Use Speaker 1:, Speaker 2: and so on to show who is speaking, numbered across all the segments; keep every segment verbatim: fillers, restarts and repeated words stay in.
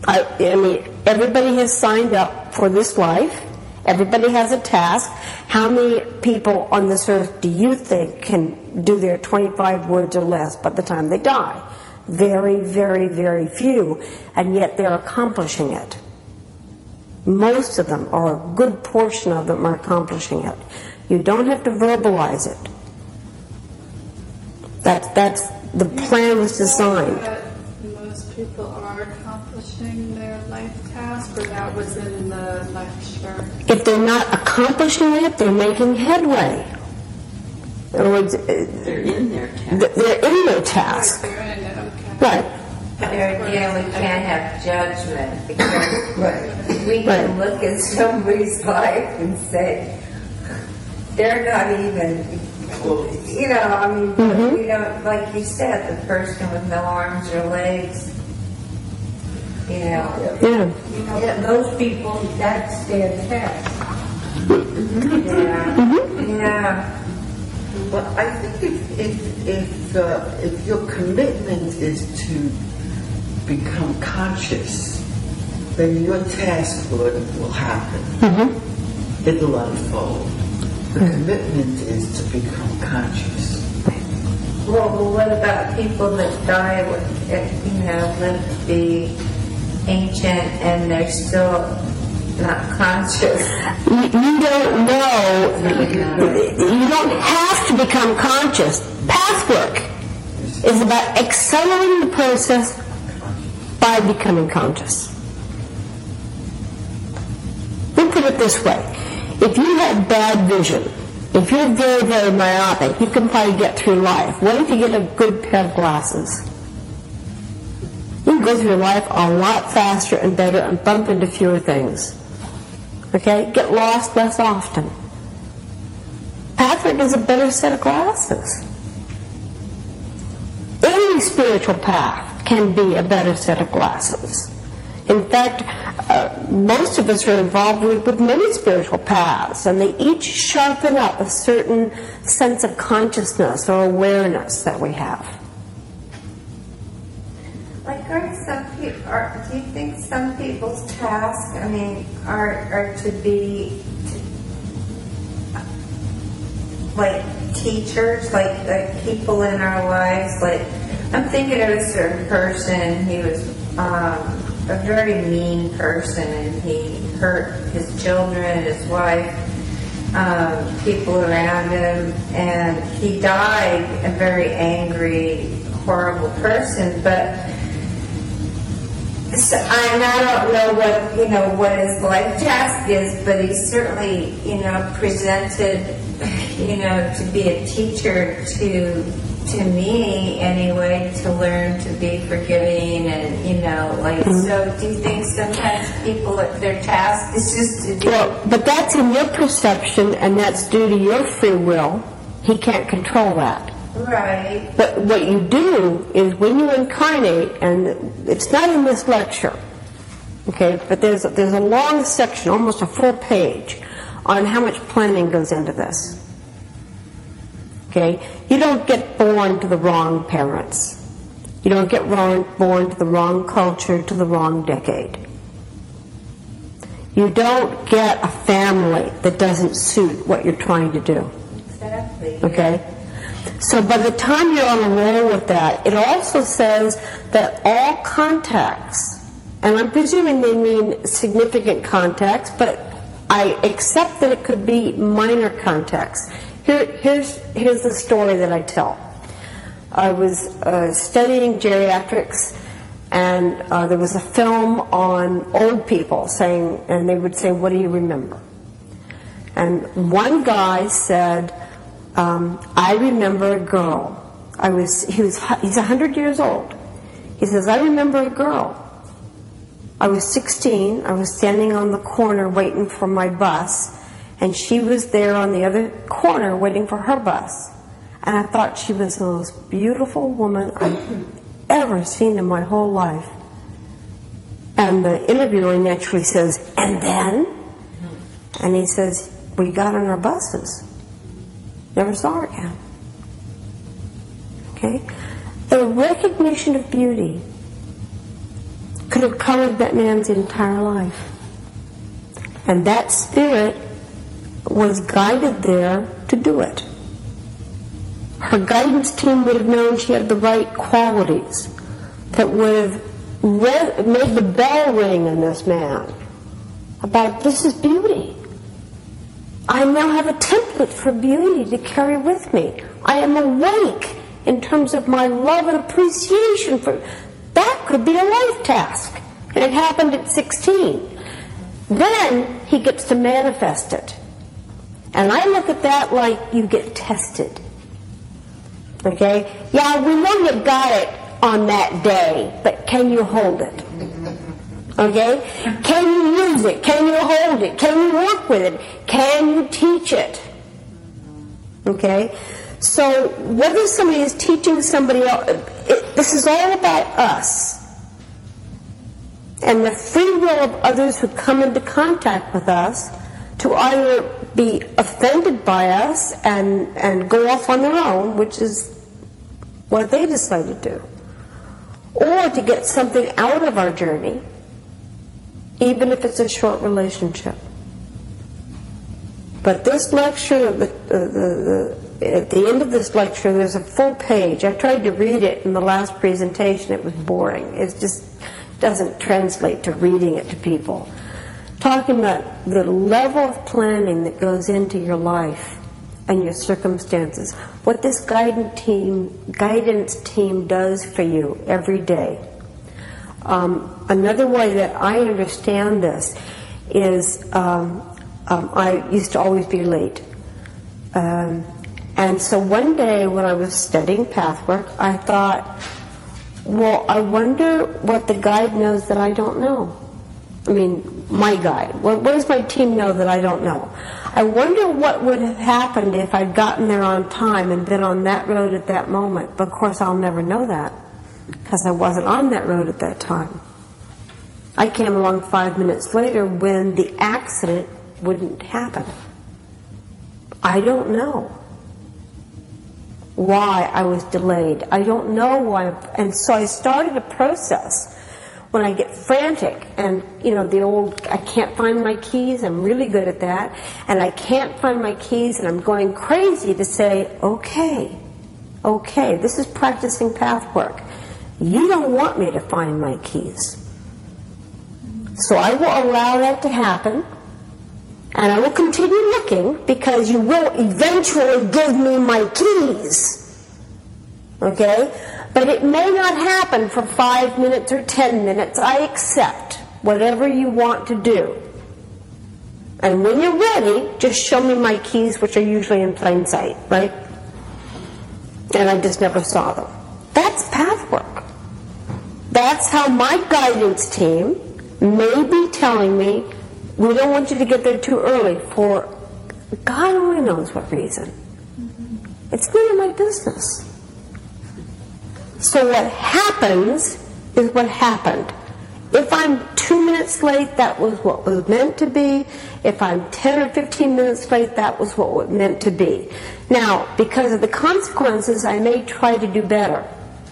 Speaker 1: I, I mean, everybody has signed up for this life. Everybody has a task. How many people on this earth do you think can do their twenty-five words or less by the time they die? Very, very, very few. And yet they're accomplishing it. Most of them, or a good portion of them, are accomplishing it. You don't have to verbalize it. That's, that's, the plan was designed.
Speaker 2: Most people are accomplishing their life task, or that was in the lecture?
Speaker 1: If they're not accomplishing it, they're making headway. In other words,
Speaker 3: they're in their task.
Speaker 1: They're in their task.
Speaker 2: They're in it, okay.
Speaker 1: Right.
Speaker 4: There again, we can't have judgment because
Speaker 1: Right.
Speaker 4: we can
Speaker 1: Right.
Speaker 4: look at somebody's life and say, they're not even, you know, I mean,
Speaker 1: Mm-hmm.
Speaker 4: we don't, like you said, the person with no arms or legs, you know.
Speaker 1: Yeah.
Speaker 5: Yeah, those people, that's their task.
Speaker 4: Yeah.
Speaker 1: Mm-hmm.
Speaker 4: Yeah.
Speaker 3: But I think if if if, uh, if your commitment is to become conscious, then your task will, will happen.
Speaker 1: Mm-hmm.
Speaker 3: It'll unfold. The commitment is to become conscious.
Speaker 4: Well, well, what about people that die with, you know, live to be ancient and they're still not conscious?
Speaker 1: You, you don't know. You don't have to become conscious. Path work is about accelerating the process by becoming conscious. We'll put it this way. If you have bad vision, if you're very, very myopic, you can probably get through life. What if you get a good pair of glasses? You can go through life a lot faster and better and bump into fewer things. Okay? Get lost less often. Patrick is a better set of glasses. Any spiritual path can be a better set of glasses. In fact, uh, most of us are involved with, with many spiritual paths, and they each sharpen up a certain sense of consciousness or awareness that we have.
Speaker 4: Like, are some people? Are, do you think some people's tasks, I mean, are are to be to, like teachers, like like people in our lives? Like, I'm thinking of a certain person. He was um, a very mean person, and he hurt his children and his wife, um, people around him, and he died a very angry, horrible person. But so, and I don't know what you know what his life task is, but he certainly you know presented you know to be a teacher to. To me, anyway, to learn to be forgiving and, you know, like, mm-hmm. So do you think sometimes people, their task is just to do...
Speaker 1: Well, but that's in your perception, and that's due to your free will. He can't control that.
Speaker 4: Right.
Speaker 1: But what you do is when you incarnate, and it's not in this lecture, okay, but there's, there's a long section, almost a full page, on how much planning goes into this. Okay? You don't get born to the wrong parents. You don't get wrong, born to the wrong culture, to the wrong decade. You don't get a family that doesn't suit what you're trying to do.
Speaker 4: Exactly.
Speaker 1: Okay? So by the time you're on a roll with that, it also says that all contacts, and I'm presuming they mean significant contacts, but I accept that it could be minor contacts. Here, here's, here's the story that I tell. I was uh, studying geriatrics, and uh, there was a film on old people saying, and they would say, "What do you remember?" And one guy said, um, "I remember a girl. I was, he was, he's a hundred years old. He says, I remember a girl. I was sixteen. I was standing on the corner waiting for my bus." And she was there on the other corner waiting for her bus. And I thought she was the most beautiful woman I've ever seen in my whole life. And the interviewer naturally says, "And then?" And he says, "We got on our buses. Never saw her again." Okay? The recognition of beauty could have colored that man's entire life. And that spirit was guided there to do it. Her guidance team would have known she had the right qualities that would have re- made the bell ring in this man about this is beauty. I now have a template for beauty to carry with me. I am awake in terms of my love and appreciation for that could be a life task. And it happened at sixteen. Then he gets to manifest it. And I look at that like you get tested. Okay? Yeah, we know you got it on that day, but can you hold it? Okay? Can you use it? Can you hold it? Can you work with it? Can you teach it? Okay? So whether somebody is teaching somebody else, it, this is all about us. And the free will of others who come into contact with us to either be offended by us and, and go off on their own, which is what they decide to do, or to get something out of our journey, even if it's a short relationship. But this lecture, the, the, the, at the end of this lecture, there's a full page. I tried to read it in the last presentation. It was boring. It just doesn't translate to reading it to people. Talking about the level of planning that goes into your life and your circumstances. What this guidance team, guidance team does for you every day. Um, another way that I understand this is um, um, I used to always be late. Um, and so one day when I was studying pathwork, I thought, well, I wonder what the guide knows that I don't know. I mean, my guide. What, what does my team know that I don't know? I wonder what would have happened if I'd gotten there on time and been on that road at that moment. But of course, I'll never know that because I wasn't on that road at that time. I came along five minutes later when the accident wouldn't happen. I don't know why I was delayed. I don't know why. And so I started a process. When I get frantic and, you know, the old, I can't find my keys, I'm really good at that, and I can't find my keys and I'm going crazy to say, okay, okay, this is practicing path work. You don't want me to find my keys. So I will allow that to happen, and I will continue looking because you will eventually give me my keys. Okay? But it may not happen for five minutes or ten minutes. I accept whatever you want to do. And when you're ready, just show me my keys, which are usually in plain sight, right? And I just never saw them. That's path work. That's how my guidance team may be telling me, we don't want you to get there too early for God only knows what reason. It's none of my business. So what happens is what happened. If I'm two minutes late, that was what was meant to be. If I'm ten or fifteen minutes late, that was what was meant to be. Now, because of the consequences, I may try to do better.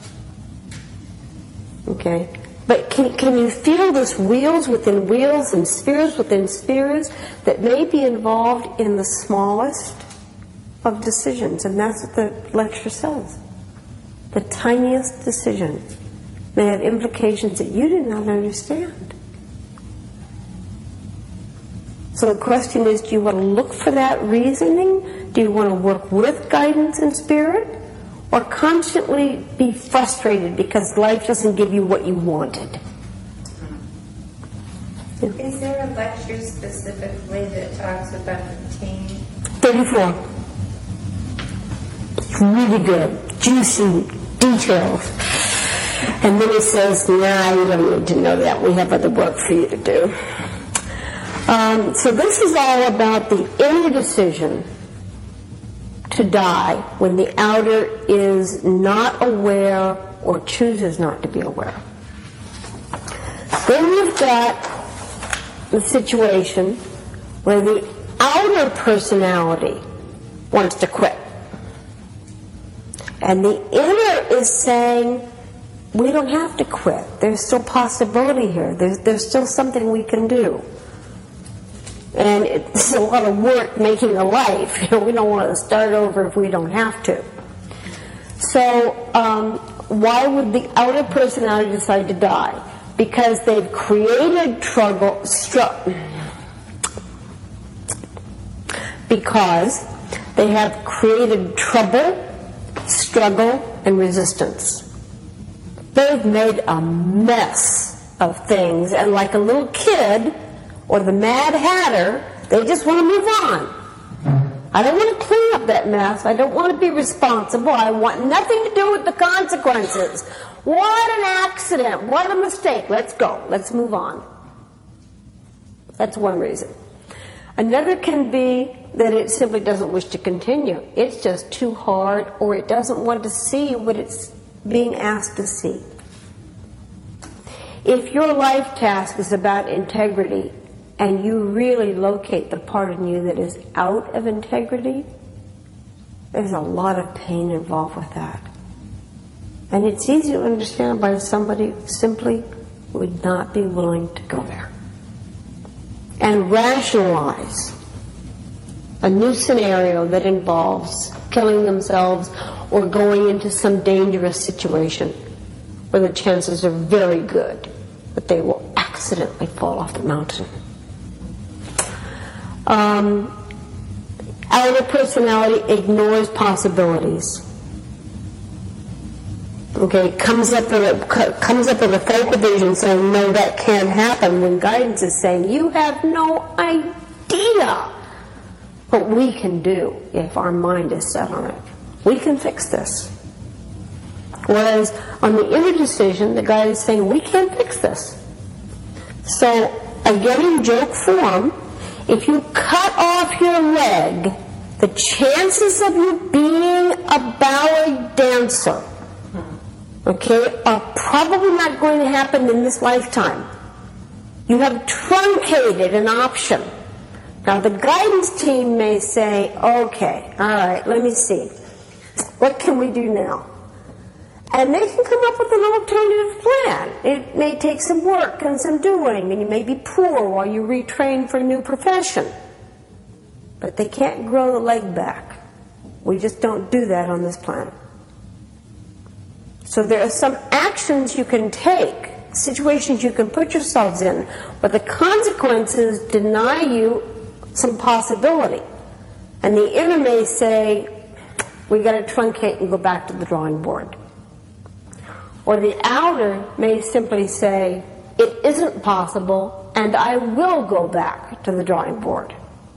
Speaker 1: Okay? But can, can you feel this wheels within wheels and spheres within spheres that may be involved in the smallest of decisions? And that's what the lecture says. The tiniest decision may have implications that you did not understand. So the question is, do you want to look for that reasoning? Do you want to work with guidance and spirit? Or constantly be frustrated because life doesn't give you what you wanted? Yeah.
Speaker 4: Is there a lecture specifically that talks about the team?
Speaker 1: thirty-four. It's really good. Juicy details. And then he says, nah, you don't need to know that. We have other work for you to do. Um, so this is all about the inner decision to die when the outer is not aware or chooses not to be aware. Then you've got the situation where the outer personality wants to quit. And the inner is saying, we don't have to quit. There's still possibility here. There's, there's still something we can do. And it's a lot of work making a life. You know, we don't want to start over if we don't have to. So um, why would the outer personality decide to die? Because they've created trouble, stru- because they have created trouble, struggle, and resistance. They've made a mess of things, and like a little kid or the Mad Hatter, they just want to move on. I don't want to clean up that mess. I don't want to be responsible. I want nothing to do with the consequences. What an accident. What a mistake. Let's go. Let's move on. That's one reason. Another can be that it simply doesn't wish to continue. It's just too hard, or it doesn't want to see what it's being asked to see. If your life task is about integrity, and you really locate the part in you that is out of integrity, there's a lot of pain involved with that. And it's easy to understand why somebody who simply would not be willing to go there. And rationalize a new scenario that involves killing themselves or going into some dangerous situation where the chances are very good that they will accidentally fall off the mountain. Um, outer personality ignores possibilities. Okay, comes up with a comes up with a fake vision saying, "No, that can't happen." When guidance is saying, "You have no idea what we can do if our mind is set on it. We can fix this." Whereas on the inner decision, the guide is saying, "We can't fix this." So again, in joke form, if you cut off your leg, the chances of you being a ballet dancer, okay, are probably not going to happen in this lifetime. You have truncated an option. Now the guidance team may say, "Okay, all right, let me see. What can we do now?" And they can come up with an alternative plan. It may take some work and some doing, and you may be poor while you retrain for a new profession. But they can't grow the leg back. We just don't do that on this planet. So there are some actions you can take, situations you can put yourselves in, but the consequences deny you some possibility. And the inner may say, "We got to truncate and go back to the drawing board." Or the outer may simply say, "It isn't possible, and I will go back to the drawing board."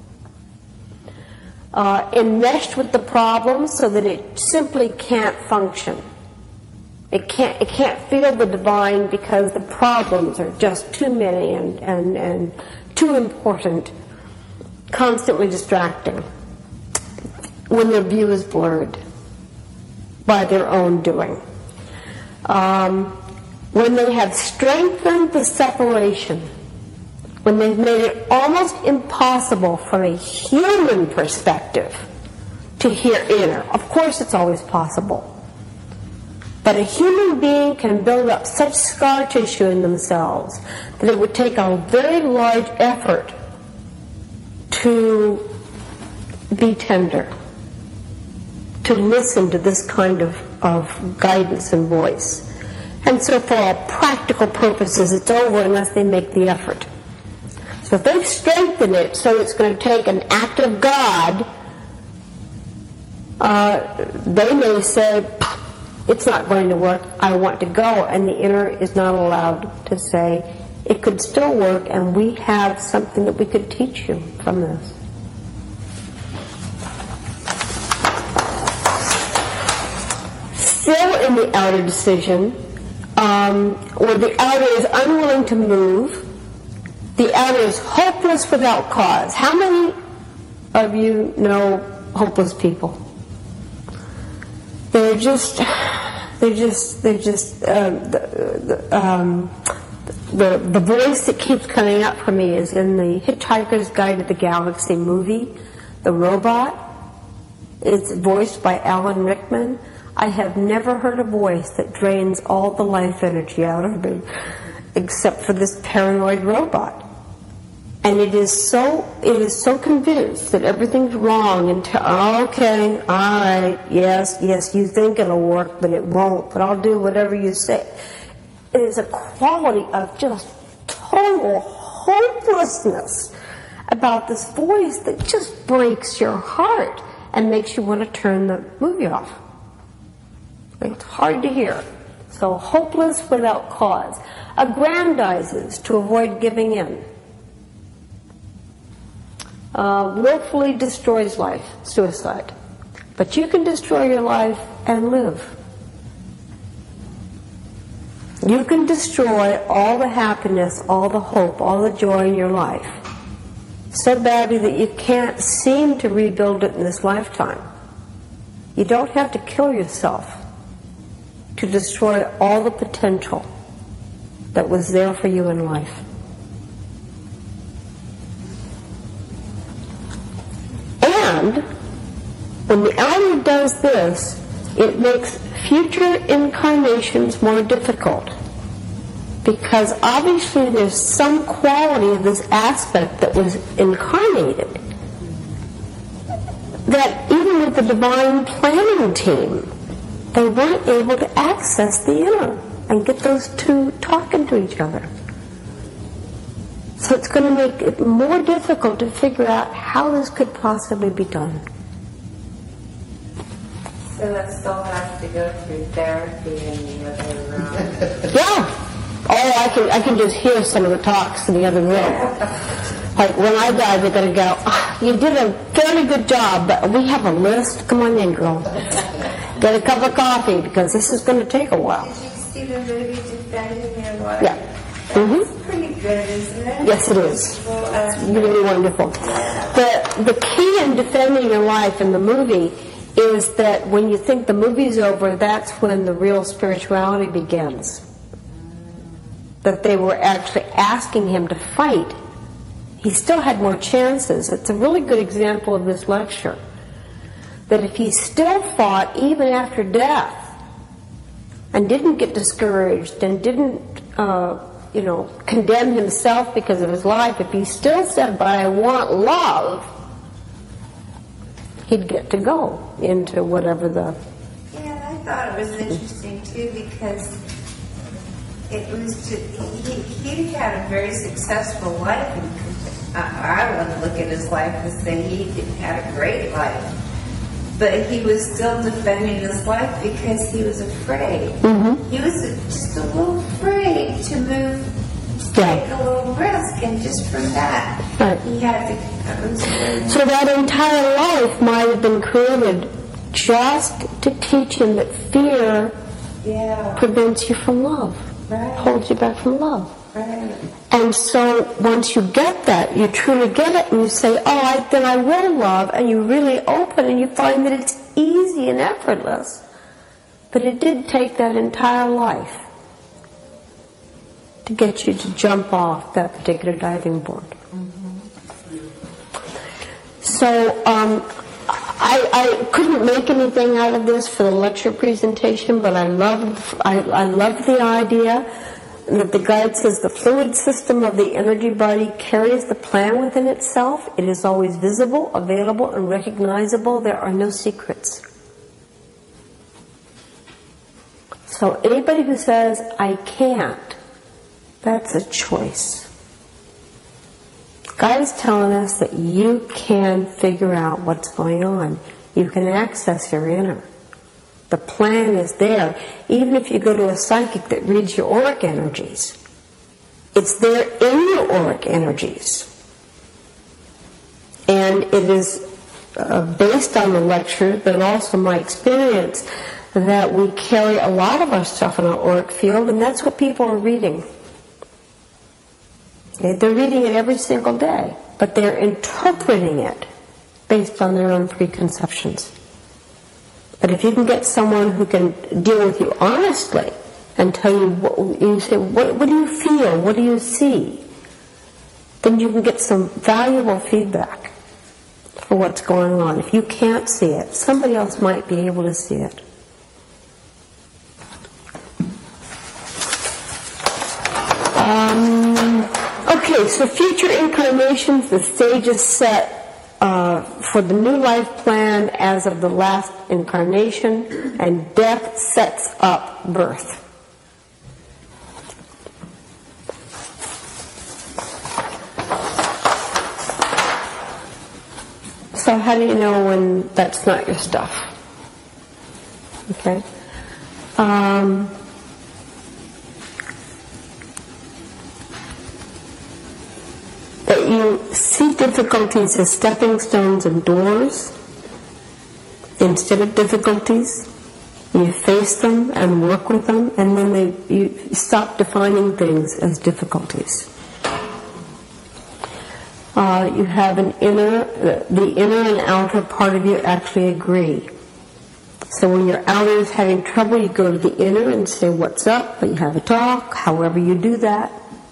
Speaker 1: Uh, enmeshed with the problem so that it simply can't function. It can't, it can't feel the divine because the problems are just too many and, and, and too important, constantly distracting, when their view is blurred by their own doing. Um, when they have strengthened the separation, when they've made it almost impossible from a human perspective to hear inner. Of course it's always possible. But a human being can build up such scar tissue in themselves that it would take a very large effort to be tender, to listen to this kind of, of guidance and voice. And so for all practical purposes, it's over unless they make the effort. So if they've strengthened it so it's going to take an act of God, uh, they may say, "It's not going to work, I want to go," and the inner is not allowed to say, "It could still work, and we have something that we could teach you from this." Still in the outer decision, um, or the outer is unwilling to move, the outer is hopeless without cause. How many of you know hopeless people? They're just, they're just, they're just, uh, the, the, um, the, the voice that keeps coming up for me is in the Hitchhiker's Guide to the Galaxy movie, the robot. It's voiced by Alan Rickman. I have never heard a voice that drains all the life energy out of me, except for this paranoid robot. And it is so, it is so convinced that everything's wrong and, t- okay, all right, yes, yes, you think it'll work, but it won't, but I'll do whatever you say. It is a quality of just total hopelessness about this voice that just breaks your heart and makes you want to turn the movie off. It's hard to hear. So hopeless without cause. Aggrandizes to avoid giving in. Uh, willfully destroys life, suicide. But you can destroy your life and live. You can destroy all the happiness, all the hope, all the joy in your life so badly that you can't seem to rebuild it in this lifetime. You don't have to kill yourself to destroy all the potential that was there for you in life. And when the elder does this, it makes future incarnations more difficult, because obviously there's some quality of this aspect that was incarnated that even with the divine planning team, they weren't able to access the inner and get those two talking to each other. So it's going to make it more difficult to figure out how this could possibly be done.
Speaker 4: So that still has to go through therapy in the other room.
Speaker 1: Yeah. Oh, I can I can just hear some of the talks in the other room. Like when I die, they're going to go, oh, you did a fairly good job, but we have a list. Come on in, girl. Get a cup of coffee, because this is going to take a while.
Speaker 4: Did you see the movie Defending Your Life?
Speaker 1: Yeah.
Speaker 4: That's
Speaker 1: Mm-hmm.
Speaker 4: pretty good, isn't it?
Speaker 1: Yes, it is.
Speaker 4: Well, uh,
Speaker 1: It's really wonderful. The, the key in defending your life in the movie is that when you think the movie's over, that's when the real spirituality begins. That they were actually asking him to fight. He still had more chances. It's a really good example of this lecture. That if he still fought even after death and didn't get discouraged and didn't, uh, you know, condemn himself because of his life, if he still said, but I want love, he'd get to go into whatever the...
Speaker 4: Yeah, I thought it was interesting too, because it was to, he, he had a very successful life. And I, I want to look at his life and say he had a great life. But he was still defending his life because he was afraid. Mm-hmm. He was just a little afraid to move, to
Speaker 1: Yeah.
Speaker 4: take a little risk, and just from that,
Speaker 1: Right.
Speaker 4: he had to. That was very
Speaker 1: So that entire life might have been created just to teach him that fear
Speaker 4: yeah,
Speaker 1: prevents you from love,
Speaker 4: right,
Speaker 1: holds you back from love.
Speaker 4: right.
Speaker 1: And so once you get that, you truly get it, and you say, oh, I, then I will love, and you really open, and you find that it's easy and effortless. But it did take that entire life to get you to jump off that particular diving board. So um, I, I couldn't make anything out of this for the lecture presentation, but I love I, I love the idea that the guide says the fluid system of the energy body carries the plan within itself. It is always visible, available, and recognizable. There are no secrets. So anybody who says, I can't, that's a choice. God is telling us that you can figure out what's going on. You can access your inner. The plan is there. Even if you go to a psychic that reads your auric energies, it's there in your auric energies. And it is uh, based on the lecture, but also my experience, that we carry a lot of our stuff in our auric field, and that's what people are reading. Okay? They're reading it every single day, but they're interpreting it based on their own preconceptions. But if you can get someone who can deal with you honestly and tell you, what, you say, what, what do you feel? What do you see? Then you can get some valuable feedback for what's going on. If you can't see it, somebody else might be able to see it. so future incarnations, the stage is set uh, for the new life plan as of the last incarnation, and death sets up birth. So how do you know when that's not your stuff? Okay. Um, that you see difficulties as stepping stones and doors instead of difficulties. You face them and work with them, and then they, you stop defining things as difficulties. Uh, you have an inner, the inner and outer part of you actually agree. So when your outer is having trouble, you go to the inner and say, what's up? But you have a talk, however you do that.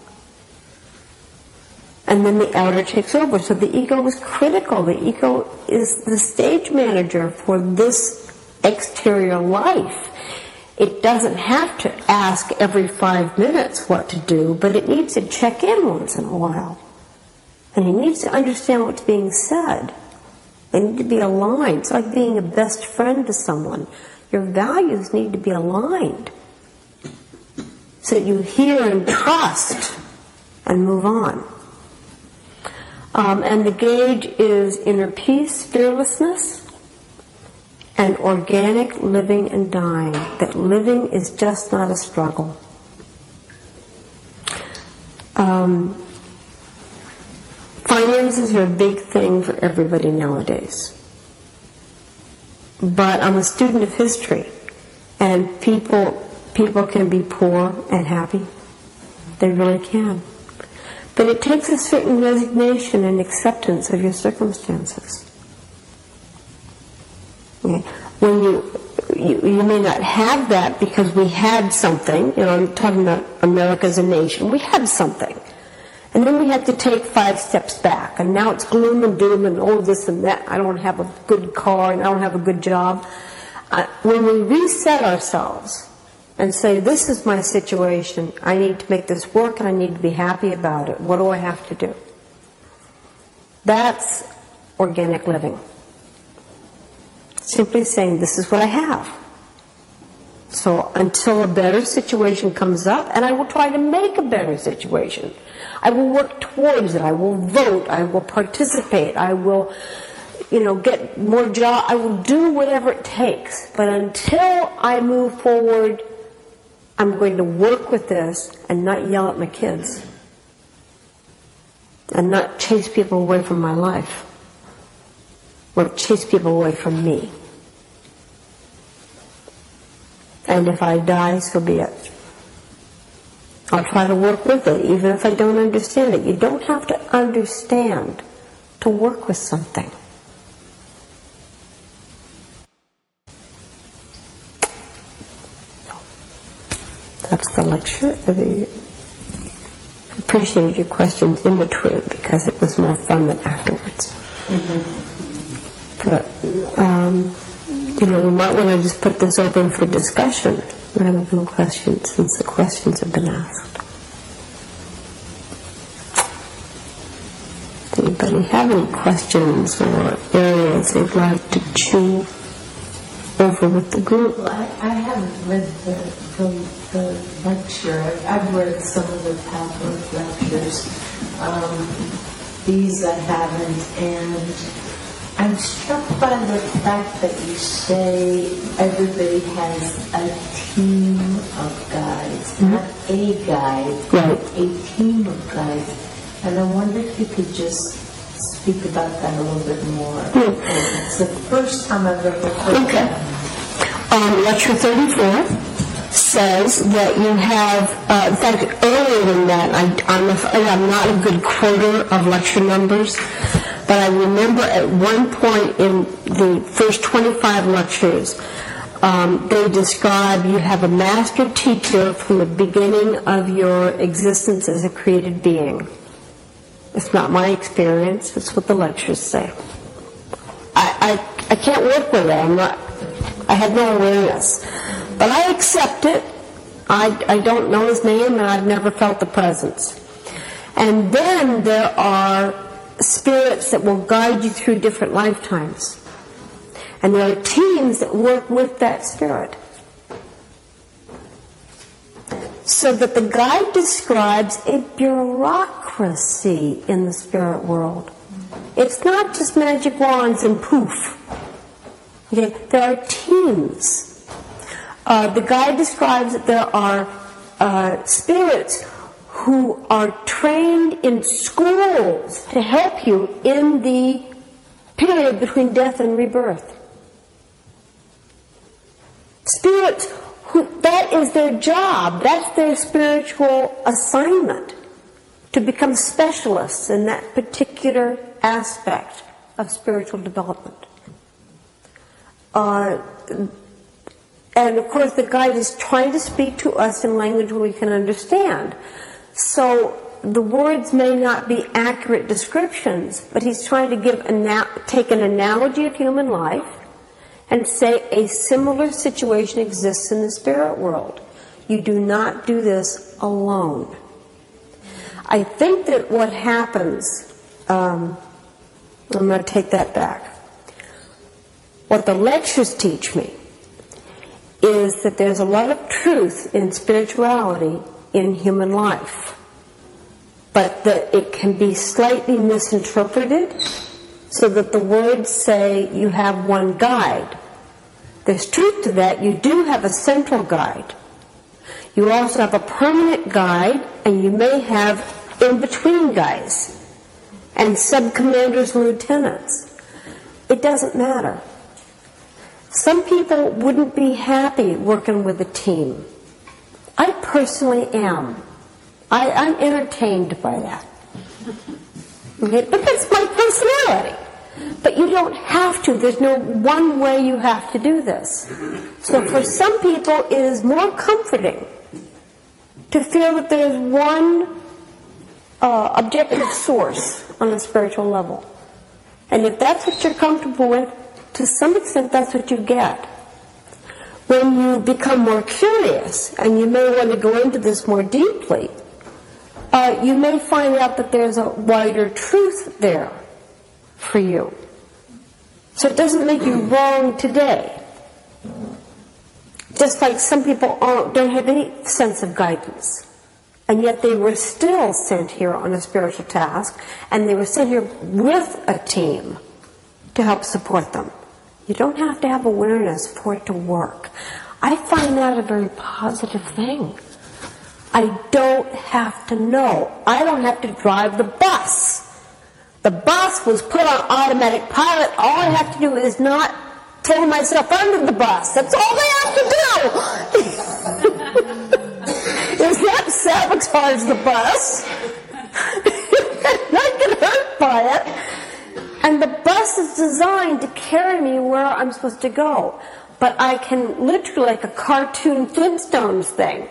Speaker 1: And then the outer takes over. So the ego is critical. The ego is the stage manager for this exterior life. It doesn't have to ask every five minutes what to do, but it needs to check in once in a while. And he needs to understand what's being said. They need to be aligned. It's like being a best friend to someone. Your values need to be aligned so that you hear and trust and move on. Um, and the gauge is inner peace, fearlessness, and organic living and dying. That living is just not a struggle. Um, finances are a big thing for everybody nowadays. But I'm a student of history, and people people can be poor and happy. They really can. But it takes a certain resignation and acceptance of your circumstances. Okay. When you, you you may not have that because we had something, you know, I'm talking about America as a nation, we had something. And then we had to take five steps back, and now it's gloom and doom and all this and that. I don't have a good car and I don't have a good job. Uh, when we reset ourselves and say, this is my situation, I need to make this work and I need to be happy about it. What do I have to do? That's organic living. Simply saying, this is what I have. So until a better situation comes up, and I will try to make a better situation. I will work towards it. I will vote. I will participate. I will, you know, get more job. I will do whatever it takes. But until I move forward, I'm going to work with this and not yell at my kids. And not chase people away from my life. Or chase people away from me. And if I die, so be it. I'll try to work with it, even if I don't understand it. You don't have to understand to work with something. That's the lecture. I appreciate your questions in between because it was more fun than afterwards. Mm-hmm. But, um, you know, we might want to just put this open for discussion rather than questions, since the questions have been asked. Does anybody have any questions or areas they'd like to chew over with the group?
Speaker 5: Well, I, I haven't read the, the, the lecture. I've read some of the PowerPoint lectures. Um, these I haven't, and I'm struck by the fact that you say everybody has a team of guides, mm-hmm. not a guide,
Speaker 1: right.
Speaker 5: a team of guides. And I wonder if you could just speak about that a little bit more. Mm-hmm. It's the first time I've ever heard
Speaker 1: okay.
Speaker 5: that.
Speaker 1: Um, lecture thirty-four says that you have, uh, in fact, earlier than that, I, I'm, a, I'm not a good quoter of lecture numbers. But I remember at one point in the first twenty-five lectures, um, they describe you have a master teacher from the beginning of your existence as a created being. It's not my experience, it's what the lectures say. I, I, I can't work with it, I'm not, I have no awareness. But I accept it. I, I don't know his name and I've never felt the presence. And then there are spirits that will guide you through different lifetimes. And there are teams that work with that spirit. So that the guide describes a bureaucracy in the spirit world. It's not just magic wands and poof. Okay, there are teams. Uh, the guide describes that there are uh, spirits who are trained in schools to help you in the period between death and rebirth. Spirits who, that is their job, that's their spiritual assignment, to become specialists in that particular aspect of spiritual development. Uh, and of course the guide is trying to speak to us in language we can understand. So the words may not be accurate descriptions, but he's trying to give ana- take an analogy of human life and say a similar situation exists in the spirit world. You do not do this alone. I think that what happens, um, I'm going to take that back. What the lectures teach me is that there's a lot of truth in spirituality in human life, but that it can be slightly misinterpreted so that the words say you have one guide. There's truth to that. You do have a central guide. You also have a permanent guide, and you may have in-between guys and sub-commanders and lieutenants. It doesn't matter. Some people wouldn't be happy working with a team. I personally am. I, I'm entertained by that. Okay? But that's my personality. But you don't have to. There's no one way you have to do this. So for some people, it is more comforting to feel that there's one uh, objective source on a spiritual level. And if that's what you're comfortable with, to some extent that's what you get. When you become more curious, and you may want to go into this more deeply, uh, you may find out that there's a wider truth there for you. So it doesn't make you wrong today. Just like some people aren't, don't have any sense of guidance, and yet they were still sent here on a spiritual task, and they were sent here with a team to help support them. You don't have to have awareness for it to work. I find that a very positive thing. I don't have to know. I don't have to drive the bus. The bus was put on automatic pilot. All I have to do is not throw myself under the bus. That's all I have to do. Is not sabotage the bus. Not get hurt by it. And the bus is designed to carry me where I'm supposed to go. But I can literally, like a cartoon Flintstones thing,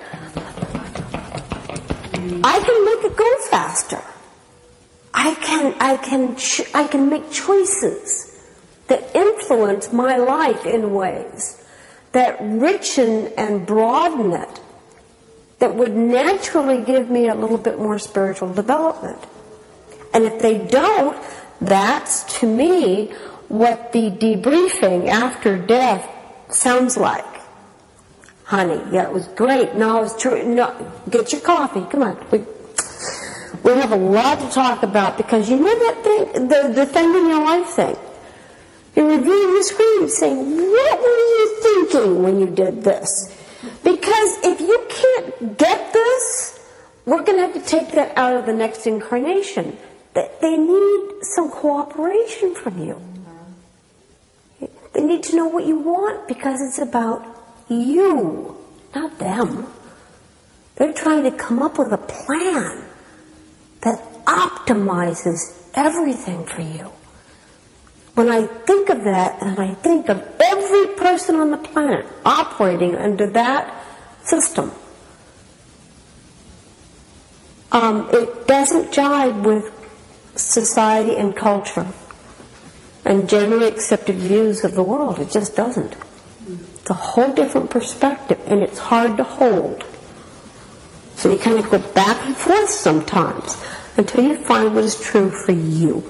Speaker 1: I can make it go faster. I can, I can, I can make choices that influence my life in ways that richen and broaden it, that would naturally give me a little bit more spiritual development. And if they don't, that's, to me, what the debriefing after death sounds like. Honey, yeah, it was great. No, it's true. No, get your coffee. Come on. We, we have a lot to talk about, because you know that thing, the defending your life thing. You're reviewing the screen saying, what were you thinking when you did this? Because if you can't get this, we're going to have to take that out of the next incarnation. That they need some cooperation from you. They need to know what you want, because it's about you, not them. They're trying to come up with a plan that optimizes everything for you. When I think of that, and I think of every person on the planet operating under that system, um, it doesn't jive with society and culture and generally accepted views of the world. It just doesn't. It's a whole different perspective, and it's hard to hold. So you kind of go back and forth sometimes. until you find what is true for you.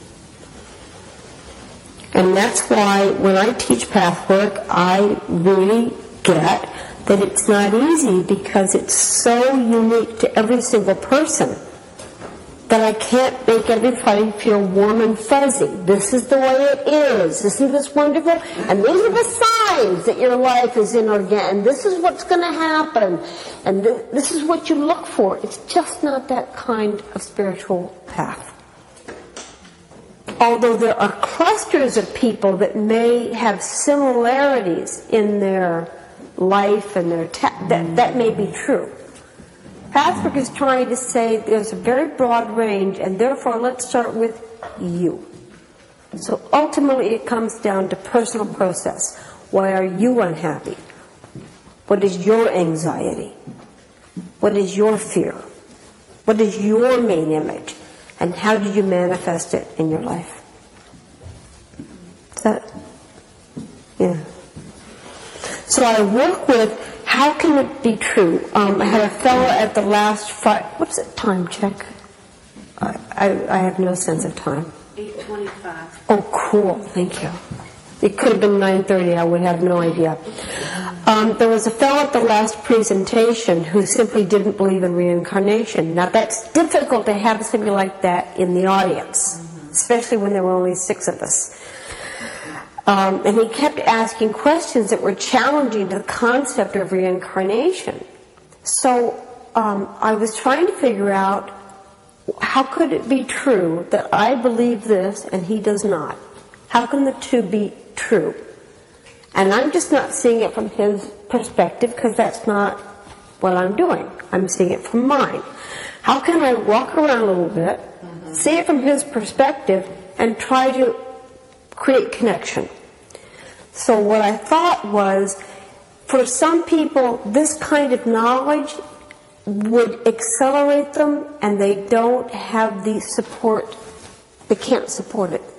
Speaker 1: And that's why when I teach pathwork, I really get that it's not easy because it's so unique to every single person that I can't make everybody feel warm and fuzzy. This is the way it is. Isn't this wonderful? And these are the signs that your life is in organ. And this is what's going to happen. And th- this is what you look for. It's just not that kind of spiritual path. Although there are clusters of people that may have similarities in their life and their ta- that, that may be true. Pathwork is trying to say there's a very broad range, and therefore let's start with you. So ultimately it comes down to personal process. Why are you unhappy? What is your anxiety? What is your fear? What is your main image? And how did you manifest it in your life? Is that, yeah. So I work with how can it be true? Um, I had a fellow at the last five, what's the time check? I, I, I have no sense of time.
Speaker 6: eight twenty-five.
Speaker 1: Oh, cool. Thank you. It could have been nine thirty. I would have no idea. Um, there was a fellow at the last presentation who simply didn't believe in reincarnation. Now, that's difficult to have somebody like that in the audience, especially when there were only six of us. Um, and he kept asking questions that were challenging to the concept of reincarnation. So um, I was trying to figure out how could it be true that I believe this and he does not? How can the two be true? And I'm just not seeing it from his perspective because that's not what I'm doing. I'm seeing it from mine. How can I walk around a little bit, mm-hmm. see it from his perspective, and try to create connection? So what I thought was, for some people, this kind of knowledge would accelerate them, and they don't have the support. They can't support it.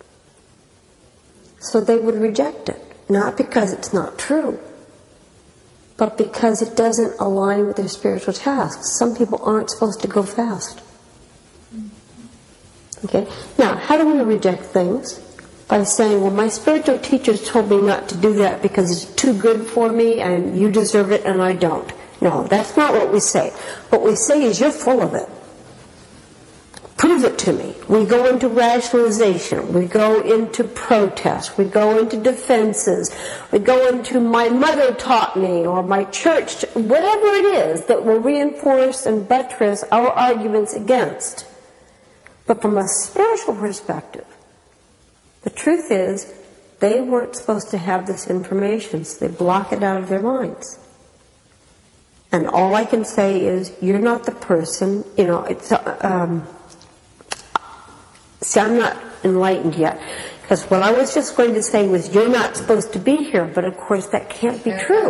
Speaker 1: So they would reject it. Not because it's not true, but because it doesn't align with their spiritual tasks. Some people aren't supposed to go fast. Okay? Now, how do we reject things? By saying, well, my spiritual teachers told me not to do that because it's too good for me and you deserve it and I don't. No, that's not what we say. What we say is, you're full of it. Prove it to me. We go into rationalization. We go into protest. We go into defenses. We go into my mother taught me or my church, whatever it is that will reinforce and buttress our arguments against. But from a spiritual perspective, the truth is, they weren't supposed to have this information, so they block it out of their minds. And all I can say is, you're not the person, you know, it's, um, see, I'm not enlightened yet. Because what I was just going to say was, you're not supposed to be here, but of course that can't be true.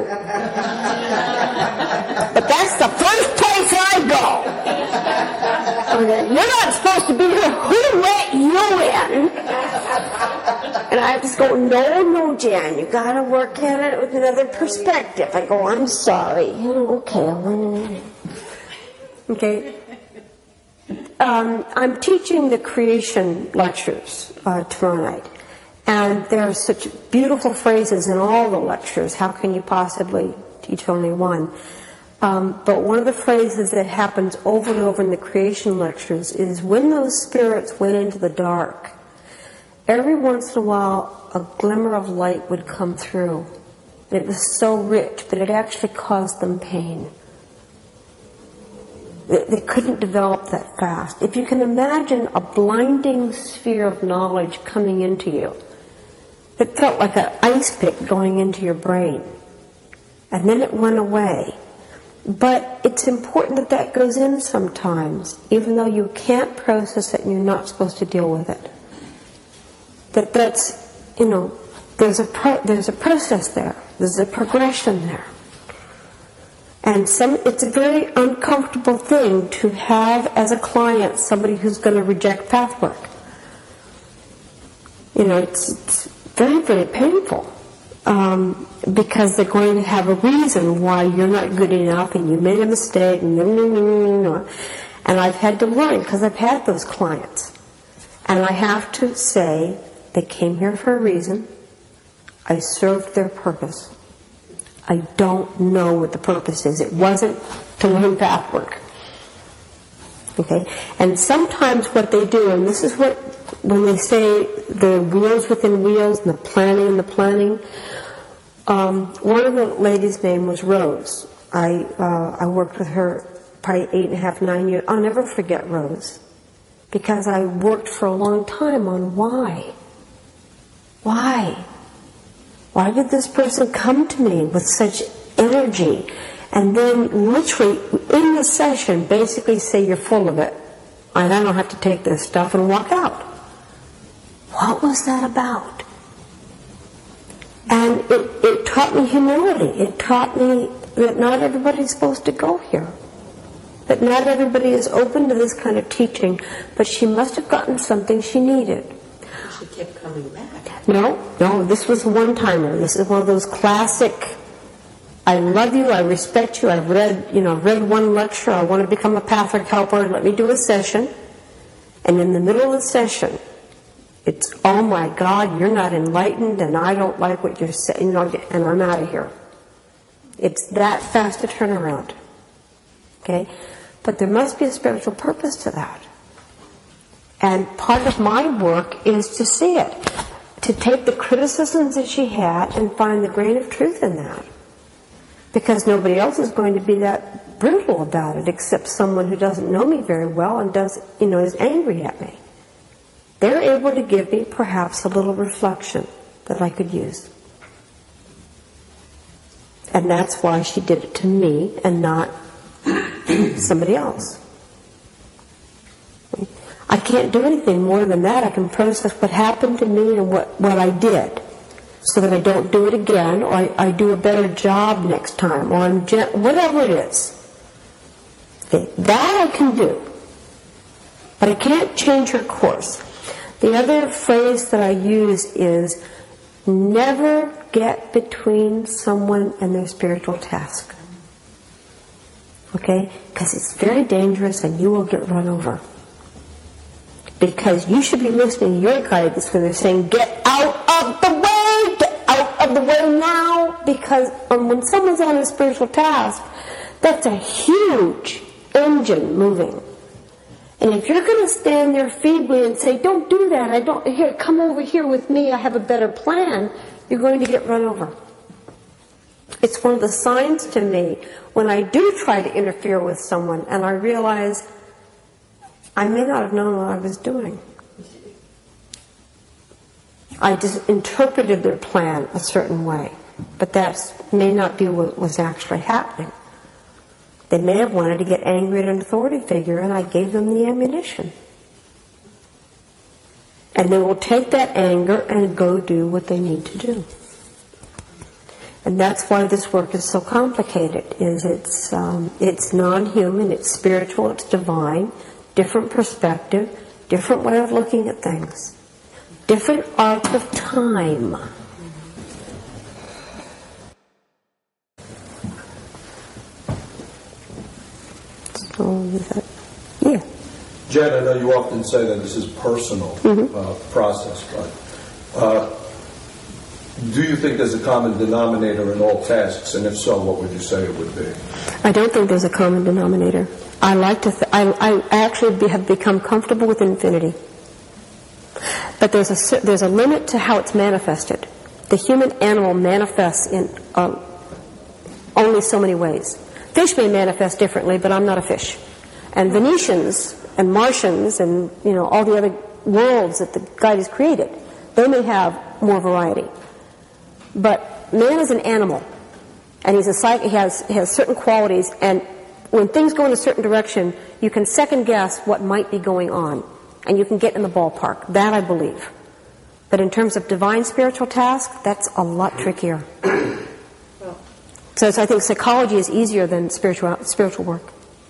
Speaker 1: But that's the first place I go. Okay, you're not supposed to be here. Who let you in? And I just go, no, no, Jan, you got to work at it with another perspective. I go, I'm sorry. Okay. Okay. Um, I'm teaching the creation lectures uh, tomorrow night. And there are such beautiful phrases in all the lectures. How can you possibly teach only one? Um, but one of the phrases that happens over and over in the creation lectures is, when those spirits went into the dark, every once in a while a glimmer of light would come through. It was so rich, but it actually caused them pain. They, they couldn't develop that fast. If you can imagine a blinding sphere of knowledge coming into you, it felt like an ice pick going into your brain. And then it went away. But it's important that that goes in sometimes, even though you can't process it and you're not supposed to deal with it. That that's, you know, there's a pro, there's a process there. There's a progression there. And some, it's a very uncomfortable thing to have as a client somebody who's going to reject pathwork. You know, it's, it's very, very painful. Um, because they're going to have a reason why you're not good enough and you made a mistake and no, no, no, no, no. And I've had to learn, because I've had those clients. And I have to say, they came here for a reason. I served their purpose. I don't know what the purpose is. It wasn't to learn path work. Okay? And sometimes what they do, and this is what, when they say the wheels within wheels and the planning and the planning, um, one of the ladies' name was Rose. I, uh, I worked with her probably eight and a half, nine years. I'll never forget Rose. Because I worked for a long time on why. Why? Why did this person come to me with such energy? And then literally in the session basically say you're full of it. And I don't have to take this stuff and walk out. What was that about? And it, it taught me humility. It taught me that not everybody's supposed to go here. That not everybody is open to this kind of teaching, but she must have gotten something she needed.
Speaker 5: She kept coming back.
Speaker 1: No, no, this was a one-timer. This is one of those classic, I love you, I respect you, I've read, you know, read one lecture, I want to become a Pathwork helper, let me do a session. And in the middle of the session, it's, oh my God, you're not enlightened and I don't like what you're saying, you know, and I'm out of here. It's that fast a turnaround. Okay? But there must be a spiritual purpose to that. And part of my work is to see it. To take the criticisms that she had and find the grain of truth in that. Because nobody else is going to be that brutal about it except someone who doesn't know me very well and does, you know, is angry at me. They're able to give me perhaps a little reflection that I could use. And that's why she did it to me and not somebody else. I can't do anything more than that. I can process what happened to me and what, what I did so that I don't do it again, or I, I do a better job next time, or I'm gen- whatever it is. Okay, that I can do. But I can't change her course. The other phrase that I use is never get between someone and their spiritual task. Okay? Because it's very dangerous and you will get run over. Because you should be listening to your guidance when they're saying, get out of the way! Get out of the way now! Because um, when someone's on a spiritual task, that's a huge engine moving. And if you're going to stand there feebly and say, don't do that, I don't, here, come over here with me, I have a better plan, you're going to get run over. It's one of the signs to me when I do try to interfere with someone and I realize I may not have known what I was doing. I just interpreted their plan a certain way, but that may not be what was actually happening. They may have wanted to get angry at an authority figure and I gave them the ammunition. And they will take that anger and go do what they need to do. And that's why this work is so complicated, is it's, um, it's non-human, it's spiritual, it's divine, different perspective, different way of looking at things, different arc of time. So, is that, yeah.
Speaker 6: Jen, I know you often say that this is personal mm-hmm. uh, process, but uh, do you think there's a common denominator in all tasks? And if so, what would you say it would be?
Speaker 1: I don't think there's a common denominator. I like to. Th- I, I actually be, have become comfortable with infinity, but there's a there's a limit to how it's manifested. The human animal manifests in uh, only so many ways. Fish may manifest differently, but I'm not a fish. And Venetians and Martians and you know all the other worlds that the guide has created, they may have more variety. But man is an animal, and he's a psych- he has he has certain qualities, and when things go in a certain direction, you can second guess what might be going on, and you can get in the ballpark. That I believe. But in terms of divine spiritual task, that's a lot trickier. So, so I think psychology is easier than spiritual spiritual work.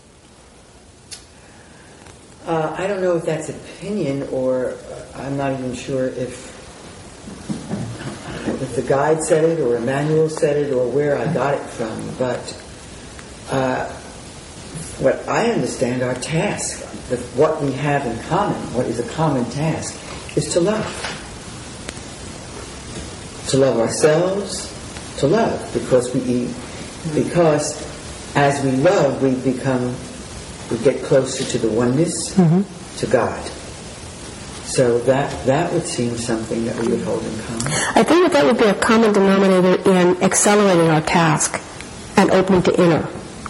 Speaker 7: Uh, I don't know if that's opinion, or uh, I'm not even sure if if the guide said it or Emmanuel said it or where I got it from, but uh, what I understand our task, that what we have in common, what is a common task, is to love. To love ourselves, to love, because we, because as we love, we become, we get closer to the oneness, mm-hmm. to God. So that that would seem something that we would hold in common.
Speaker 1: I think that that would be a common denominator in accelerating our task and opening to inner.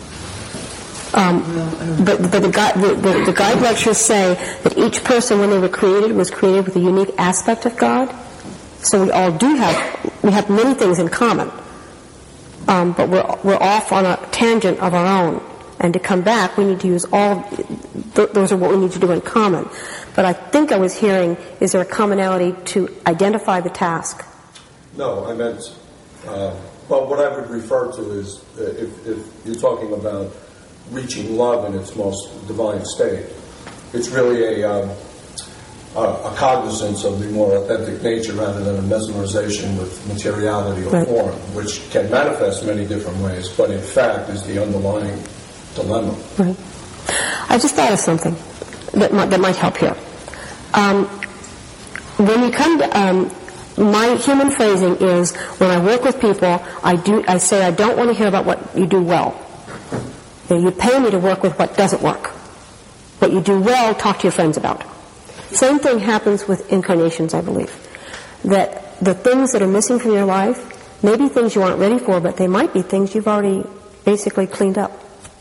Speaker 1: Um, well, but but the, guide, the, the, the guide lectures say that each person, when they were created, was created with a unique aspect of God. So we all do have, we have many things in common. Um, but we're we're off on a tangent of our own. And to come back, we need to use all, th- those are what we need to do in common. But I think I was hearing, is there a commonality to identify the task?
Speaker 6: No, I meant, uh, well, what I would refer to is, uh, if, if you're talking about reaching love in its most divine state, it's really a, um, a, a cognizance of the more authentic nature rather than a mesmerization with materiality or
Speaker 1: right.
Speaker 6: form, which can manifest many different ways, but in fact is the underlying dilemma.
Speaker 1: Right. I just thought of something that might, that might help here. Um, when you come to, um, my human phrasing is, when I work with people, I do, I say I don't want to hear about what you do well. You know, you pay me to work with what doesn't work. What you do well, talk to your friends about. Same thing happens with incarnations, I believe. That the things that are missing from your life may be things you aren't ready for, but they might be things you've already basically cleaned up.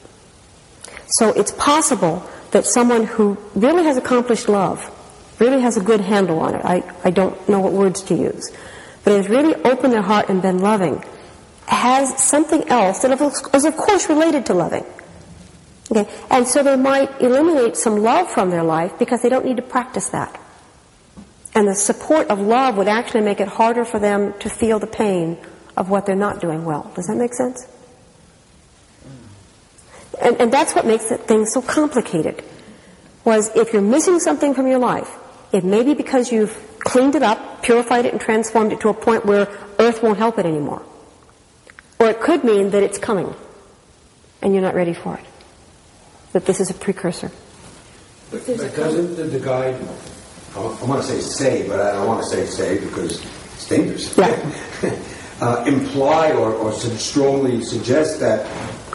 Speaker 1: So it's possible that someone who really has accomplished love, really has a good handle on it, I, I don't know what words to use, but has really opened their heart and been loving, has something else that is of course related to loving. Okay? And so they might eliminate some love from their life because they don't need to practice that. And the support of love would actually make it harder for them to feel the pain of what they're not doing well. Does that make sense? And, and that's what makes things so complicated, was if you're missing something from your life, it may be because you've cleaned it up, purified it, and transformed it to a point where earth won't help it anymore. Or it could mean that it's coming, and you're not ready for it. That this is a precursor.
Speaker 8: But, but doesn't the, the guide, I want to say say, but I don't want to say say because it's dangerous,
Speaker 1: yeah.
Speaker 8: uh, imply or, or strongly suggest that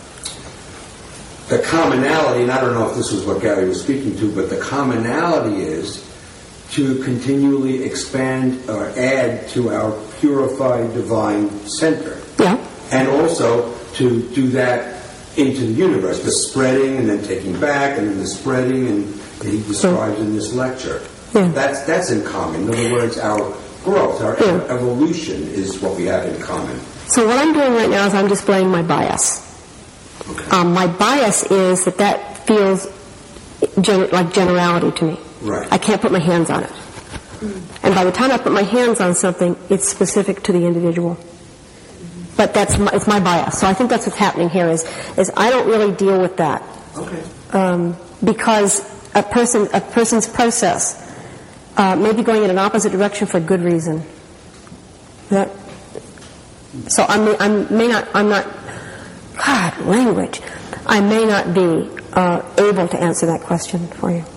Speaker 8: the commonality, and I don't know if this was what Gary was speaking to, but the commonality is to continually expand or add to our purified divine center.
Speaker 1: Yeah.
Speaker 8: And also to do that into the universe, the spreading and then taking back and then the spreading, and that he describes in this lecture.
Speaker 1: Yeah. That's,
Speaker 8: that's in common. In other words, our growth, our
Speaker 1: yeah.
Speaker 8: evolution is what we have in common.
Speaker 1: So what I'm doing right now is I'm displaying my bias.
Speaker 8: Okay.
Speaker 1: Um, my bias is that that feels gen- like generality to me.
Speaker 8: Right.
Speaker 1: I can't put my hands on it. Mm. And by the time I put my hands on something, it's specific to the individual. Mm-hmm. But that's my, it's my bias. So I think that's what's happening here is, is I don't really deal with that.
Speaker 8: Okay.
Speaker 1: Um, because a person, a person's process uh, may be going in an opposite direction for a good reason. That, so I may, I may not, I'm not, God, language. I may not be uh, able to answer that question for you.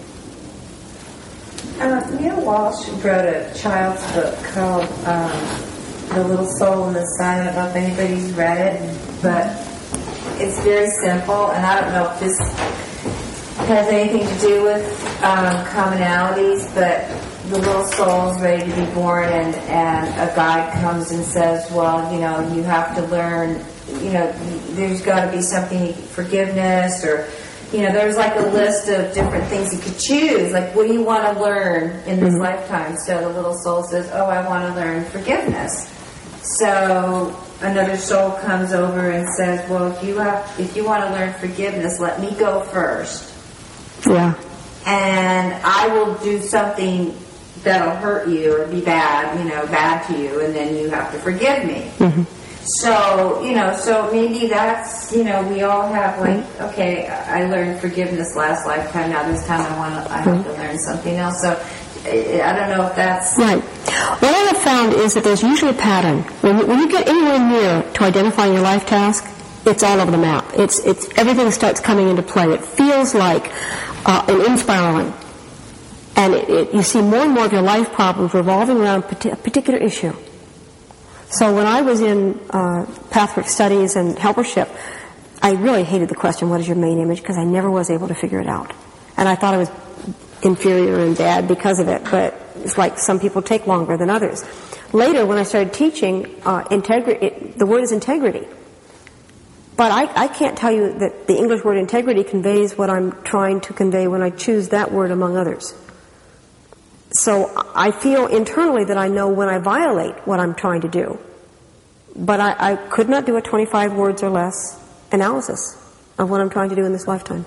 Speaker 4: Uh, Neil Walsh wrote a child's book called um, The Little Soul in the Sun. I don't know if anybody's read it, but it's very simple, and I don't know if this has anything to do with um, commonalities, but the little soul is ready to be born, and, and a guide comes and says, well, you know, you have to learn, you know, there's got to be something, forgiveness, or, you know, there's like a list of different things you could choose. Like, what do you want to learn in this mm-hmm. lifetime? So the little soul says, oh, I want to learn forgiveness. So another soul comes over and says, well, if you have, if you want to learn forgiveness, let me go first.
Speaker 1: Yeah.
Speaker 4: And I will do something that'll hurt you or be bad, you know, bad to you, and then you have to forgive me.
Speaker 1: Mm-hmm.
Speaker 4: So, you know, so maybe that's, you know, we all have like, okay, I learned forgiveness last lifetime, now this time I want to, I have to learn something else. So I don't know if that's...
Speaker 1: Right. What I have found is that there's usually a pattern. When you, when you get anywhere near to identifying your life task, it's all over the map. It's, it's, everything starts coming into play. It feels like uh, an inspiraling. And it, it, you see more and more of your life problems revolving around a particular issue. So when I was in uh, Pathwork Studies and helpership, I really hated the question, what is your main image? Because I never was able to figure it out. And I thought I was inferior and bad because of it, but it's like some people take longer than others. Later, when I started teaching, uh, integri- it, the word is integrity. But I, I can't tell you that the English word integrity conveys what I'm trying to convey when I choose that word among others. So I feel internally that I know when I violate what I'm trying to do. But I, I could not do a twenty-five words or less analysis of what I'm trying to do in this lifetime.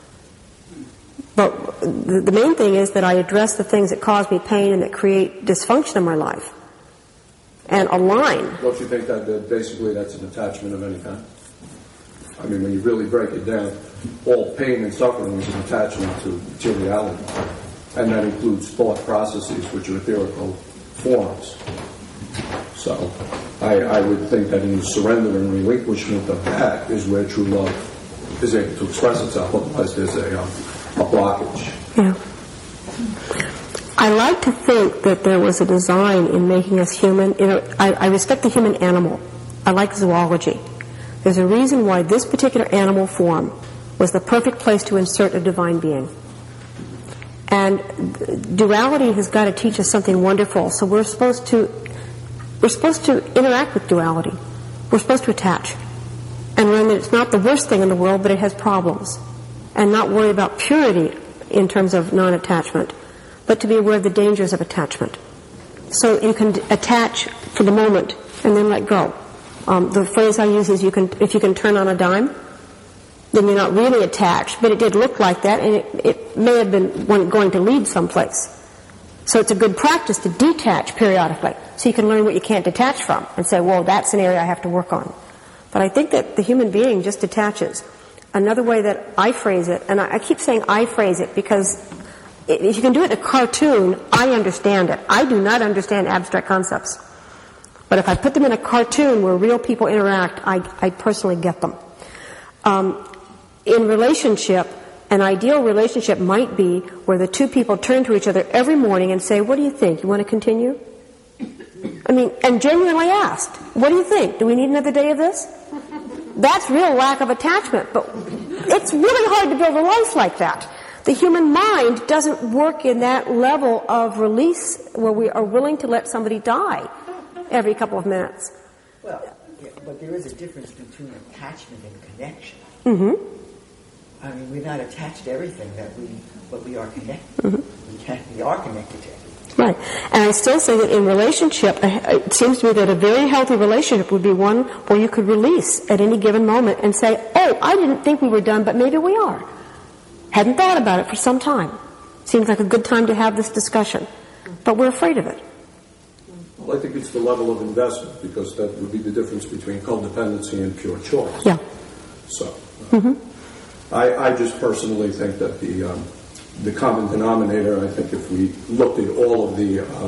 Speaker 1: But the, the main thing is that I address the things that cause me pain and that create dysfunction in my life. And align.
Speaker 6: Don't you think that, that basically that's an attachment of any kind? I mean, when you really break it down, all pain and suffering is an attachment to materiality. And that includes thought processes, which are etherical forms. So I, I would think that in the surrender and relinquishment of that is where true love is able to express itself. Otherwise, there's a, um, a blockage.
Speaker 1: Yeah. I like to think that there was a design in making us human. You know, I, I respect the human animal. I like zoology. There's a reason why this particular animal form was the perfect place to insert a divine being. And duality has got to teach us something wonderful. So we're supposed to we're supposed to interact with duality. We're supposed to attach. And learn that it's not the worst thing in the world, but it has problems. And not worry about purity in terms of non-attachment, but to be aware of the dangers of attachment. So you can attach for the moment and then let go. Um, the phrase I use is you can, if you can turn on a dime, then you're not really attached, but it did look like that, and it, it may have been one going to lead someplace. So it's a good practice to detach periodically, so you can learn what you can't detach from, and say, well, that's an area I have to work on. But I think that the human being just attaches. Another way that I phrase it, and I, I keep saying I phrase it because if you can do it in a cartoon, I understand it. I do not understand abstract concepts. But if I put them in a cartoon where real people interact, I, I personally get them. Um, in relationship, an ideal relationship might be where the two people turn to each other every morning and say, what do you think? You want to continue? I mean, and genuinely asked, what do you think? Do we need another day of this? That's real lack of attachment, but it's really hard to build a life like that. The human mind doesn't work in that level of release where we are willing to let somebody die every couple of minutes.
Speaker 7: Well, yeah, but there is a difference between attachment and connection.
Speaker 1: Mm-hmm.
Speaker 7: I mean, we're not attached to everything that we, but we are connected.
Speaker 1: Mm-hmm.
Speaker 7: We, can, we are connected to everything.
Speaker 1: Right. And I still say that in relationship, it seems to me that a very healthy relationship would be one where you could release at any given moment and say, oh, I didn't think we were done, but maybe we are. Hadn't thought about it for some time. Seems like a good time to have this discussion. But we're afraid of it.
Speaker 6: Well, I think it's the level of investment, because that would be the difference between codependency and pure choice.
Speaker 1: Yeah.
Speaker 6: So,
Speaker 1: Mm-hmm.
Speaker 6: I, I just personally think that the um, the common denominator, I think if we looked at all of the uh,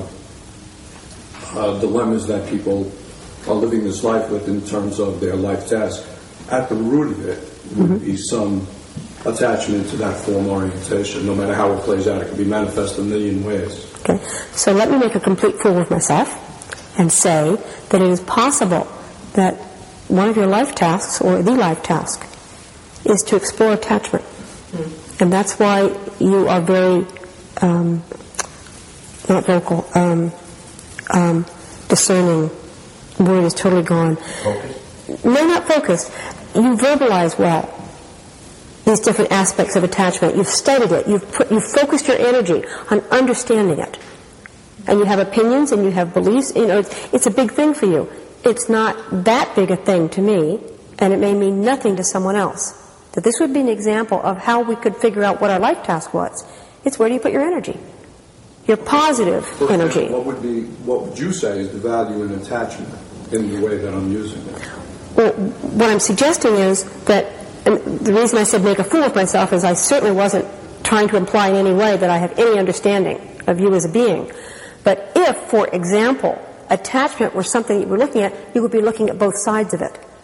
Speaker 6: uh, dilemmas that people are living this life with in terms of their life task, at the root of it would mm-hmm. be some attachment to that form orientation. No matter how it plays out, it can be manifest a million ways.
Speaker 1: Okay. So let me make a complete fool of myself and say that it is possible that one of your life tasks, or the life task, is to explore attachment. Mm. And that's why you are very, um, not vocal, um, um, discerning. The word is totally gone.
Speaker 8: Focused?
Speaker 1: No, not focused. You verbalize well these different aspects of attachment. You've studied it. You've put, you've focused your energy on understanding it. And you have opinions and you have beliefs. You know, it's, it's a big thing for you. It's not that big a thing to me, and it may mean nothing to someone else. That this would be an example of how we could figure out what our life task was. It's where do you put your energy? Your positive
Speaker 6: For
Speaker 1: energy.
Speaker 6: example, what would be, what would you say is the value in attachment in the way that I'm using it?
Speaker 1: Well, what I'm suggesting is that, and the reason I said make a fool of myself is I certainly wasn't trying to imply in any way that I have any understanding of you as a being. But if, for example, attachment were something you were looking at, you would be looking at both sides of it.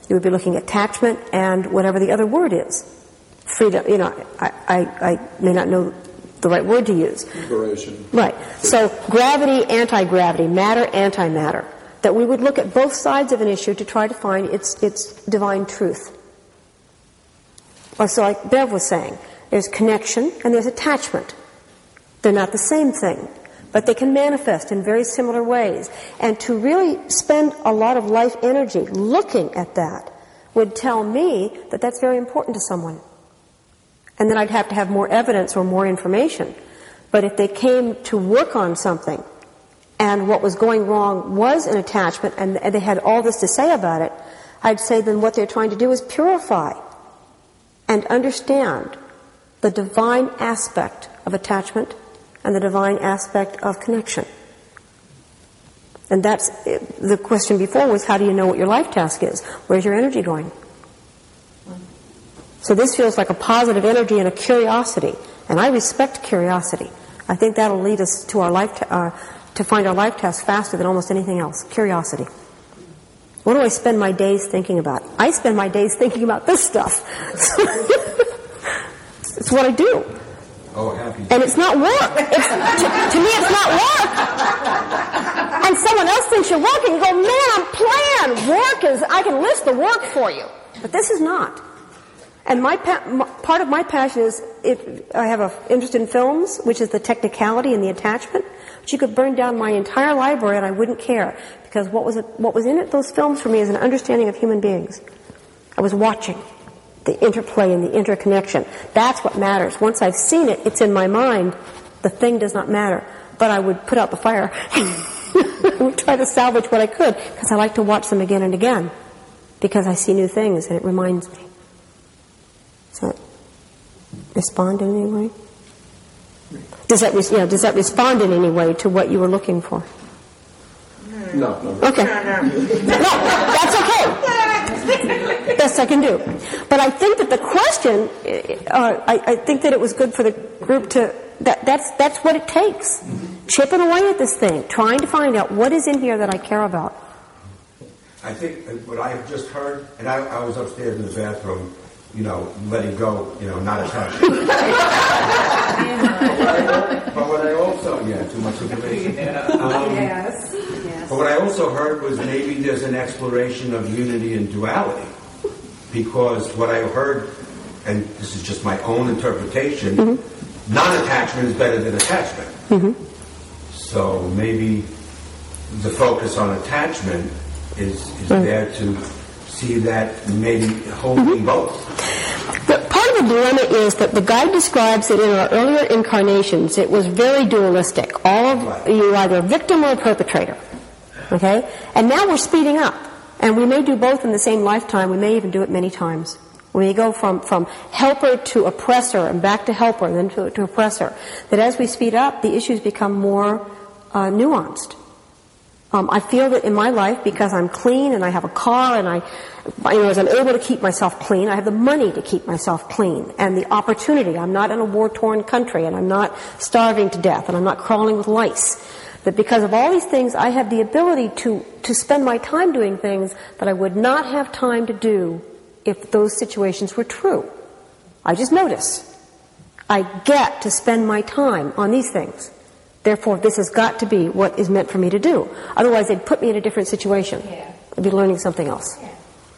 Speaker 1: You would be looking at attachment and whatever the other word is. Freedom, you know, I, I, I may not know the right word to use.
Speaker 6: Liberation.
Speaker 1: Right. So gravity, anti-gravity, matter, antimatter. That we would look at both sides of an issue to try to find its, its divine truth. Or so like Bev was saying, there's connection and there's attachment. They're not the same thing, but they can manifest in very similar ways. And to really spend a lot of life energy looking at that would tell me that that's very important to someone. And then I'd have to have more evidence or more information. But if they came to work on something and what was going wrong was an attachment and they had all this to say about it, I'd say then what they're trying to do is purify and understand the divine aspect of attachment and the divine aspect of connection. And that's, the question before was, how do you know what your life task is? Where's your energy going? So this feels like a positive energy and a curiosity. And I respect curiosity. I think that'll lead us to our life, ta- uh, to find our life task faster than almost anything else. Curiosity. What do I spend my days thinking about? I spend my days thinking about this stuff. It's what I do.
Speaker 8: Oh, happy.
Speaker 1: And it's not work. It's, to, to me, it's not work. And someone else thinks you're working. You go, man, I'm playing. Work is, I can list the work for you. But this is not. And my, pa- my part of my passion is, if I have an interest in films, which is the technicality and the attachment. But you could burn down my entire library and I wouldn't care, because what was it, what was in it, those films for me, is an understanding of human beings. I was watching the interplay and the interconnection. That's what matters. Once I've seen it, it's in my mind. The thing does not matter. But I would put out the fire. I would try to salvage what I could, because I like to watch them again and again, because I see new things and it reminds me. Does that respond in any way? Does that, res- yeah, does that respond in any way to what you were looking for?
Speaker 6: No, no.
Speaker 1: Okay. No, that's okay. Best I can do. But I think that the question, uh, I, I think that it was good for the group to, that, that's, that's what it takes. Chipping away at this thing, trying to find out what is in here that I care about.
Speaker 8: I think what I've just heard, and I, I was upstairs in the bathroom, you know, letting go, you know, not attached. But what I also, yeah, too much information. Um,
Speaker 4: Yes. Yes.
Speaker 8: But what I also heard was maybe there's an exploration of unity and duality. Because what I heard, and this is just my own interpretation, mm-hmm. non-attachment is better than attachment. Mm-hmm. So maybe the focus on attachment is, is right. there to see that maybe holding mm-hmm. both.
Speaker 1: The, part of the dilemma is that the guide describes that in our earlier incarnations it was very dualistic. All of right. you either a victim or a perpetrator. Okay? And now we're speeding up. And we may do both in the same lifetime. We may even do it many times. We may go from, from helper to oppressor and back to helper and then to, to oppressor. That as we speed up, the issues become more uh, nuanced. Um, I feel that in my life, because I'm clean and I have a car and I, you know, as I'm able to keep myself clean, I have the money to keep myself clean and the opportunity. I'm not in a war-torn country and I'm not starving to death and I'm not crawling with lice. That because of all these things, I have the ability to, to spend my time doing things that I would not have time to do if those situations were true. I just notice. I get to spend my time on these things. Therefore, this has got to be what is meant for me to do. Otherwise, they'd put me in a different situation.
Speaker 4: Yeah.
Speaker 1: I'd be learning something else.
Speaker 4: Yeah.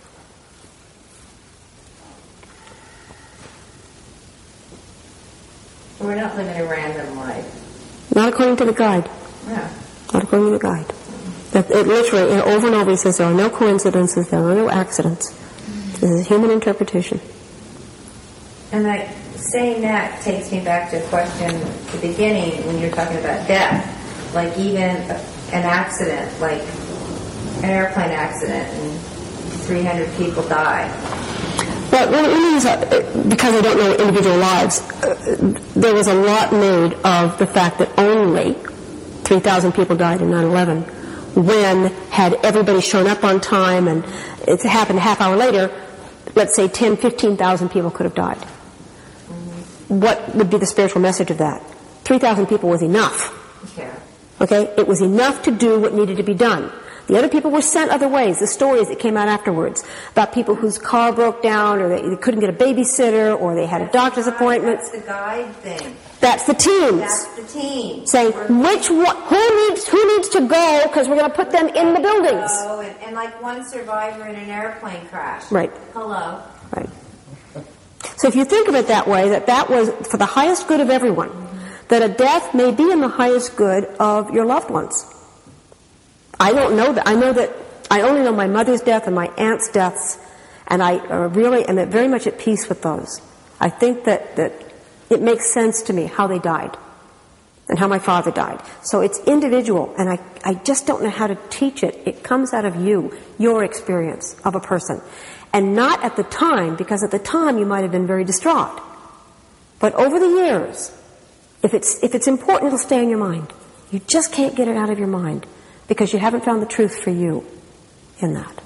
Speaker 4: We're not living a random life.
Speaker 1: Not according to the guide.
Speaker 4: No.
Speaker 1: Not according to the guide. That it literally, you know, over and over, he says there are no coincidences, there are no accidents. This is human interpretation.
Speaker 4: And like saying that takes me back to a question at the beginning when you're talking about death. Like even a, an accident, like an airplane accident, and three hundred people die.
Speaker 1: Well, what it means, uh, because I don't know individual lives, uh, there was a lot made of the fact that only three thousand people died in nine eleven, when had everybody shown up on time and it happened a half hour later, let's say ten, fifteen thousand people could have died. Mm-hmm. What would be the spiritual message of that? three thousand people was enough.
Speaker 4: Yeah.
Speaker 1: Okay? It was enough to do what needed to be done. The other people were sent other ways. The stories that came out afterwards about people whose car broke down, or they, they couldn't get a babysitter, or they had a doctor's appointment.
Speaker 4: That's the guide thing.
Speaker 1: That's the teams.
Speaker 4: That's the team.
Speaker 1: Saying which one, who needs who needs to go because we're going to put them in the buildings.
Speaker 4: Oh, and, and like one survivor in an airplane crash.
Speaker 1: Right.
Speaker 4: Hello.
Speaker 1: Right. So if you think of it that way, that that was for the highest good of everyone, that a death may be in the highest good of your loved ones. I don't know that. I know that I only know my mother's death and my aunt's deaths, and I uh, really am very much at peace with those. I think that, that it makes sense to me how they died and how my father died. So it's individual, and I, I just don't know how to teach it. It comes out of you, your experience of a person. And not at the time, because at the time you might have been very distraught. But over the years, if it's, if it's important, it'll stay in your mind. You just can't get it out of your mind because you haven't found the truth for you in that.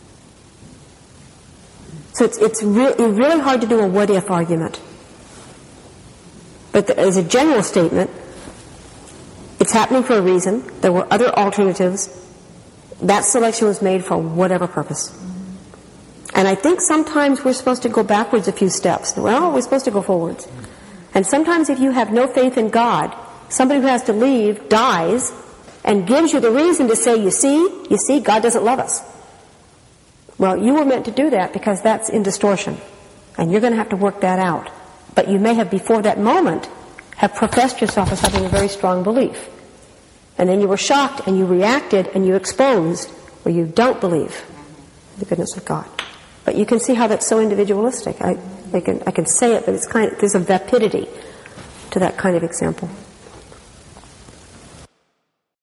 Speaker 1: So it's, it's re- really hard to do a what-if argument. But the, as a general statement, it's happening for a reason. There were other alternatives. That selection was made for whatever purpose. And I think sometimes we're supposed to go backwards a few steps. Well, we're supposed to go forwards. And sometimes if you have no faith in God, somebody who has to leave dies and gives you the reason to say, you see, you see, God doesn't love us. Well, you were meant to do that because that's in distortion. And you're going to have to work that out. But you may have, before that moment, have professed yourself as having a very strong belief. And then you were shocked and you reacted and you exposed where you don't believe the goodness of God. But you can see how that's so individualistic. I, I can I can say it, but it's kind of, there's a vapidity to that kind of example.